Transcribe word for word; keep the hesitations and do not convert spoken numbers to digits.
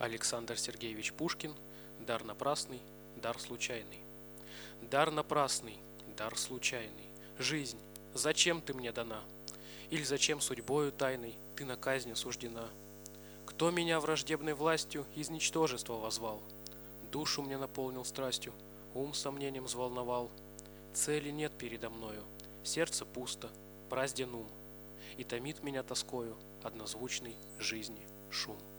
Александр Сергеевич Пушкин. Дар напрасный, дар случайный. Дар напрасный, дар случайный. Жизнь, зачем ты мне дана? Или зачем судьбою тайной ты на казнь осуждена? Кто меня враждебной властью из ничтожества возвал? Душу мне наполнил страстью, ум сомнением взволновал. Цели нет передо мною, сердце пусто, празден ум, и томит меня тоскою однозвучный жизни шум.